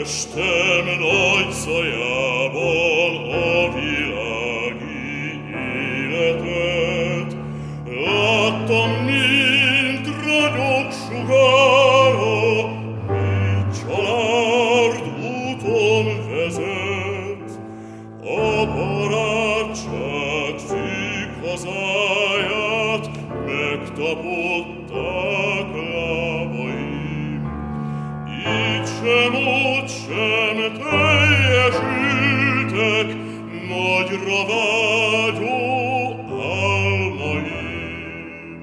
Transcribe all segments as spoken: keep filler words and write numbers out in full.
Testem nagy zajában a világi életet, láttam, mint ragyog sugára, így család úton vezet. A barátság szűk hazáját megtapották lábaim, így sem ott sem teljesültek nagyra vágyó álmaim.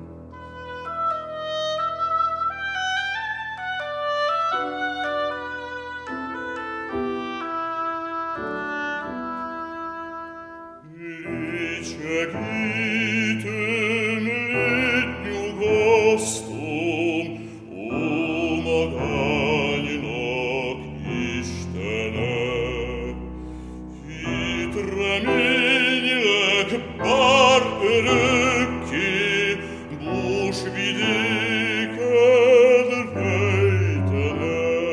Légy segítőm, légy nyugasztom, ó magánynak Istene. Hit reményleg bár örökké bús vidéked rejtene.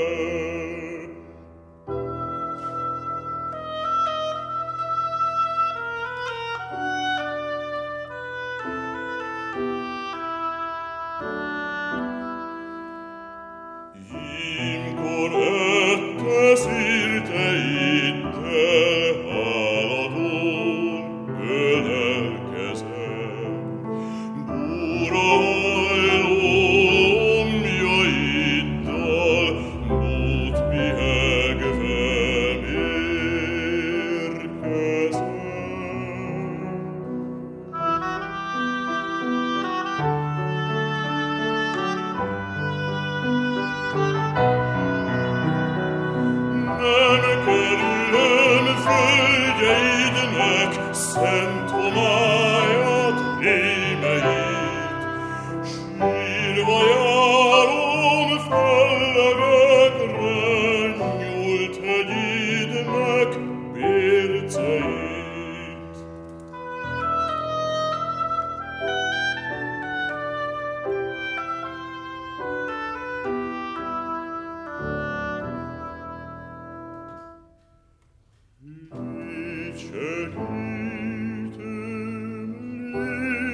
Ilyenkor ette szirteiddel háladón ölelkezem, búrahajló lombjaiddal bút pihegve mérkezem. Nem kerülöm földjeidnek szent homályát, rémeit, sírva járom fellegekre nyúlt hegyidnek bérceit. Légy segítőm, légy